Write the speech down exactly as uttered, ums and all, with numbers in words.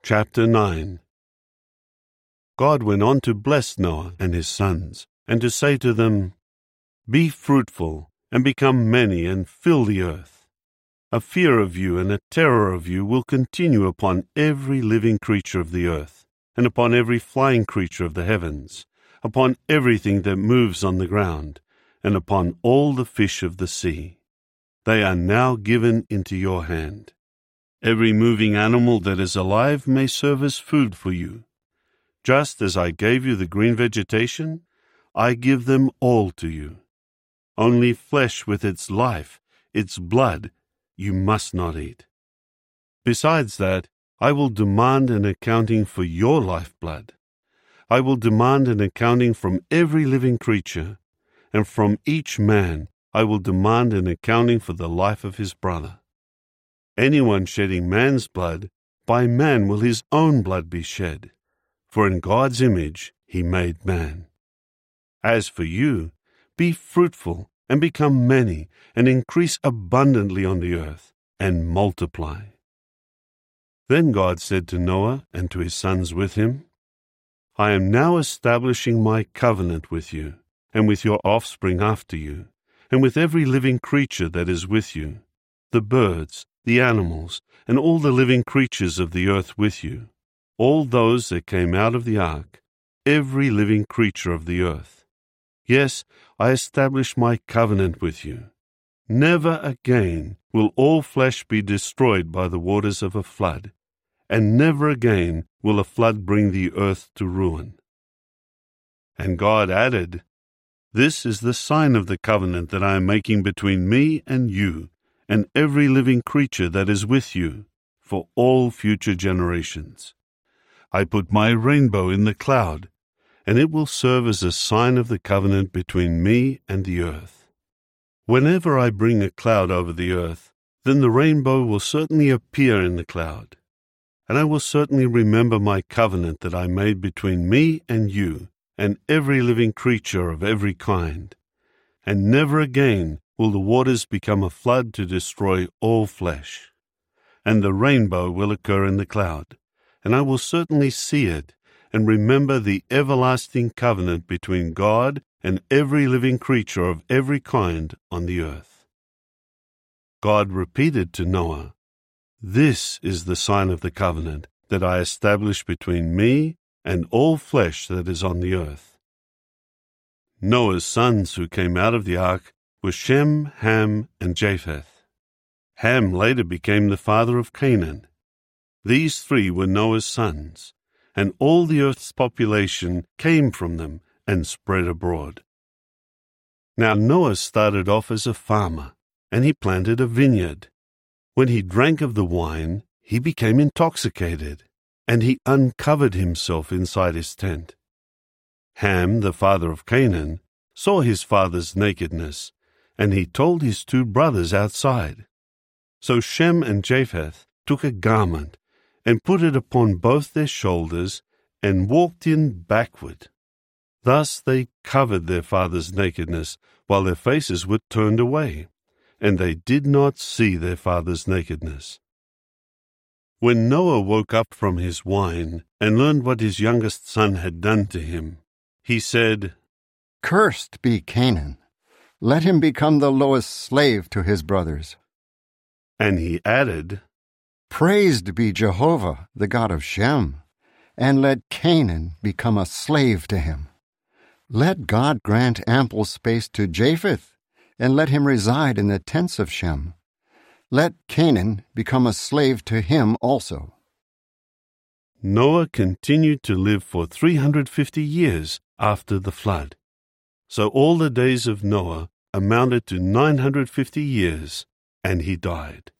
Chapter nine. God went on to bless Noah and his sons, and to say to them, Be fruitful, and become many, and fill the earth. A fear of you and a terror of you will continue upon every living creature of the earth, and upon every flying creature of the heavens, upon everything that moves on the ground, and upon all the fish of the sea. They are now given into your hand. Every moving animal that is alive may serve as food for you. Just as I gave you the green vegetation, I give them all to you. Only flesh with its life, its blood, you must not eat. Besides that, I will demand an accounting for your lifeblood. I will demand an accounting from every living creature, and from each man I will demand an accounting for the life of his brother. Anyone shedding man's blood, by man will his own blood be shed, for in God's image he made man. As for you, be fruitful, and become many, and increase abundantly on the earth, and multiply. Then God said to Noah and to his sons with him, I am now establishing my covenant with you, and with your offspring after you, and with every living creature that is with you, the birds, the animals, and all the living creatures of the earth with you, all those that came out of the ark, every living creature of the earth. Yes, I establish my covenant with you. Never again will all flesh be destroyed by the waters of a flood, and never again will a flood bring the earth to ruin. And God added, This is the sign of the covenant that I am making between me and you, and every living creature that is with you, for all future generations. I put my rainbow in the cloud, and it will serve as a sign of the covenant between me and the earth. Whenever I bring a cloud over the earth, then the rainbow will certainly appear in the cloud, and I will certainly remember my covenant that I made between me and you, and every living creature of every kind, and never again will the waters become a flood to destroy all flesh. And the rainbow will occur in the cloud, and I will certainly see it, and remember the everlasting covenant between God and every living creature of every kind on the earth. God repeated to Noah, This is the sign of the covenant that I establish between me and all flesh that is on the earth. Noah's sons who came out of the ark were Shem, Ham, and Japheth. Ham later became the father of Canaan. These three were Noah's sons, and all the earth's population came from them and spread abroad. Now Noah started off as a farmer, and he planted a vineyard. When he drank of the wine, he became intoxicated, and he uncovered himself inside his tent. Ham, the father of Canaan, saw his father's nakedness, and he told his two brothers outside. So Shem and Japheth took a garment and put it upon both their shoulders and walked in backward. Thus they covered their father's nakedness while their faces were turned away, and they did not see their father's nakedness. When Noah woke up from his wine and learned what his youngest son had done to him, he said, Cursed be Canaan. Let him become the lowest slave to his brothers. And he added, Praised be Jehovah, the God of Shem, and let Canaan become a slave to him. Let God grant ample space to Japheth, and let him reside in the tents of Shem. Let Canaan become a slave to him also. Noah continued to live for three hundred fifty years after the flood. So all the days of Noah amounted to nine hundred fifty years, and he died.